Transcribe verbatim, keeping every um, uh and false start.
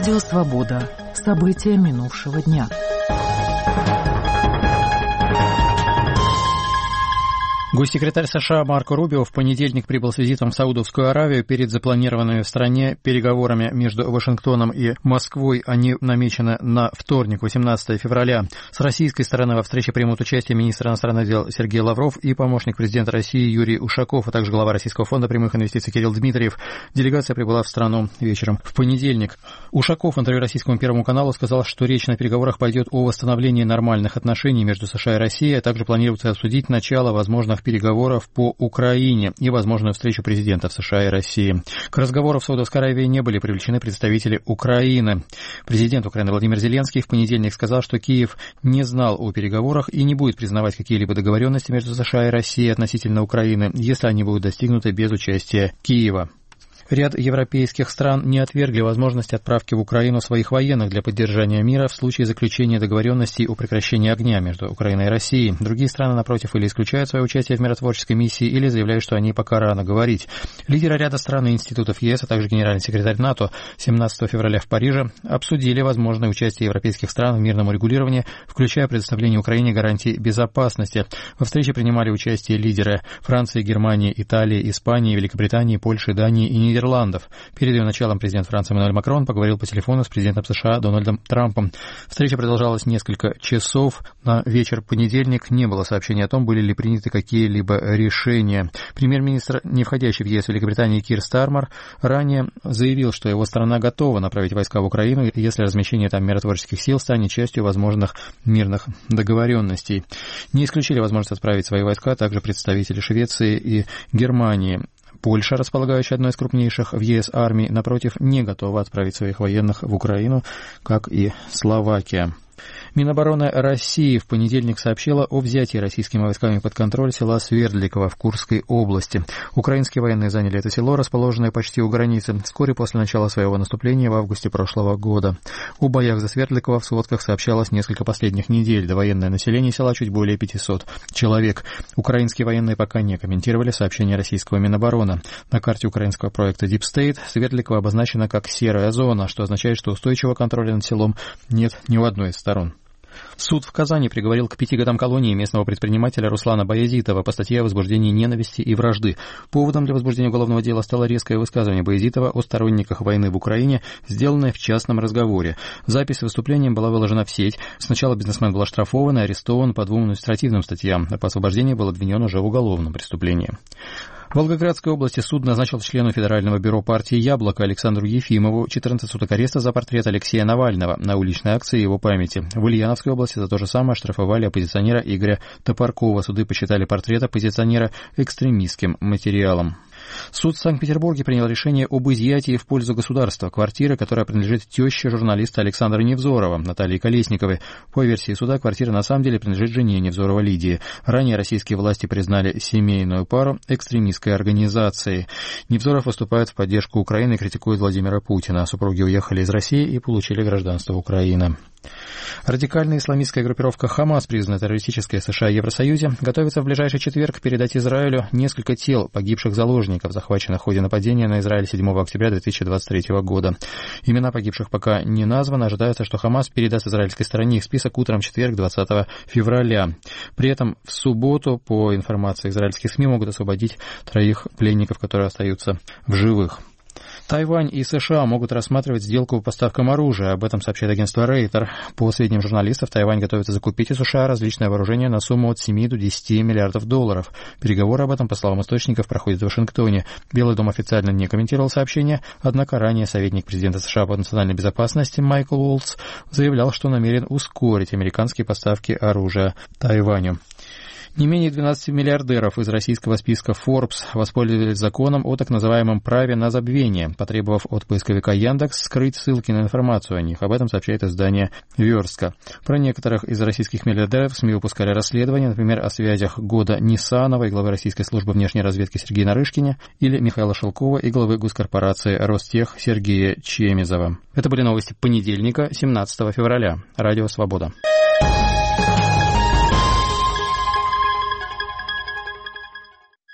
Радио «Свобода». События минувшего дня. Госсекретарь США Марко Рубио в понедельник прибыл с визитом в Саудовскую Аравию. Перед запланированными в стране переговорами между Вашингтоном и Москвой. Они намечены на вторник, восемнадцатого февраля. С российской стороны во встрече примут участие министр иностранных дел Сергей Лавров и помощник президента России Юрий Ушаков, а также глава Российского фонда прямых инвестиций Кирилл Дмитриев. Делегация прибыла в страну вечером в понедельник. Ушаков в интервью Российскому Первому каналу сказал, что речь на переговорах пойдет о восстановлении нормальных отношений между США и Россией, а также планируется обсудить начало возможных переговоров по Украине и возможную встречу президентов США и России. К разговору в Саудовской Аравии не были привлечены представители Украины. Президент Украины Владимир Зеленский в понедельник сказал, что Киев не знал о переговорах и не будет признавать какие-либо договоренности между США и Россией относительно Украины, если они будут достигнуты без участия Киева. Ряд европейских стран не отвергли возможность отправки в Украину своих военных для поддержания мира в случае заключения договоренностей о прекращении огня между Украиной и Россией. Другие страны, напротив, или исключают свое участие в миротворческой миссии, или заявляют, что о ней пока рано говорить. Лидеры ряда стран и институтов ЕС, а также генеральный секретарь НАТО семнадцатого февраля в Париже обсудили возможное участие европейских стран в мирном урегулировании, включая предоставление Украине гарантий безопасности. Во встрече принимали участие лидеры Франции, Германии, Италии, Испании, Великобритании, Польши, Дании и Нидерландов. Нидерландов. Перед ее началом президент Франции Эммануэль Макрон поговорил по телефону с президентом США Дональдом Трампом. Встреча продолжалась несколько часов. На вечер понедельник не было сообщений о том, были ли приняты какие-либо решения. Премьер-министр, не входящий в ЕС Великобритании Кир Стармер, ранее заявил, что его страна готова направить войска в Украину, если размещение там миротворческих сил станет частью возможных мирных договоренностей. Не исключили возможность отправить свои войска также представители Швеции и Германии. Польша, располагающая одной из крупнейших в ЕС армий, напротив, не готова отправить своих военных в Украину, как и Словакия. Минобороны России в понедельник сообщила о взятии российскими войсками под контроль села Свердликово в Курской области. Украинские военные заняли это село, расположенное почти у границы, вскоре после начала своего наступления в августе прошлого года. О боях за Свердликово в сводках сообщалось несколько последних недель. Довоенное население села чуть более пятисот человек. Украинские военные пока не комментировали сообщение российского Минобороны. На карте украинского проекта Deep State Свердликово обозначено как серая зона, что означает, что устойчивого контроля над селом нет ни у одной из сторон. Суд в Казани приговорил к пяти годам колонии местного предпринимателя Руслана Баязитова по статье о возбуждении ненависти и вражды. Поводом для возбуждения уголовного дела стало резкое высказывание Баязитова о сторонниках войны в Украине, сделанное в частном разговоре. Запись с выступлением была выложена в сеть. Сначала бизнесмен был оштрафован и арестован по двум административным статьям, а по освобождению был обвинен уже в уголовном преступлении. В Волгоградской области суд назначил члену Федерального бюро партии «Яблоко» Александру Ефимову четырнадцать суток ареста за портрет Алексея Навального на уличной акции его памяти. В Ульяновской области за то же самое оштрафовали оппозиционера Игоря Топоркова. Суды посчитали портрет оппозиционера экстремистским материалом. Суд в Санкт-Петербурге принял решение об изъятии в пользу государства квартиры, которая принадлежит теще журналиста Александра Невзорова, Натальи Колесниковой. По версии суда, квартира на самом деле принадлежит жене Невзорова Лидии. Ранее российские власти признали семейную пару экстремистской организацией. Невзоров выступает в поддержку Украины и критикует Владимира Путина. Супруги уехали из России и получили гражданство Украины. Радикальная исламистская группировка «Хамас», признанная террористической США и Евросоюзе, готовится в ближайший четверг передать Израилю несколько тел погибших заложников, захваченных в ходе нападения на Израиль седьмого октября две тысячи двадцать третьего года. Имена погибших пока не названы. Ожидается, что «Хамас» передаст израильской стороне их список утром в четверг, двадцатого февраля. При этом в субботу, по информации израильских СМИ, могут освободить троих пленников, которые остаются в живых. Тайвань и США могут рассматривать сделку по поставкам оружия. Об этом сообщает агентство Рейтер. По сведениям журналистов, Тайвань готовится закупить у США различное вооружение на сумму от семи до десяти миллиардов долларов. Переговоры об этом, по словам источников, проходят в Вашингтоне. Белый дом официально не комментировал сообщение, однако ранее советник президента США по национальной безопасности Майкл Уолтс заявлял, что намерен ускорить американские поставки оружия Тайваню. Не менее двенадцати миллиардеров из российского списка Forbes воспользовались законом о так называемом праве на забвение, потребовав от поисковика Яндекс скрыть ссылки на информацию о них. Об этом сообщает издание «Верстка». Про некоторых из российских миллиардеров СМИ выпускали расследования, например, о связях Года Нисанова и главы российской службы внешней разведки Сергея Нарышкина или Михаила Шелкова и главы госкорпорации Ростех Сергея Чемизова. Это были новости понедельника, семнадцатого февраля. Радио «Свобода».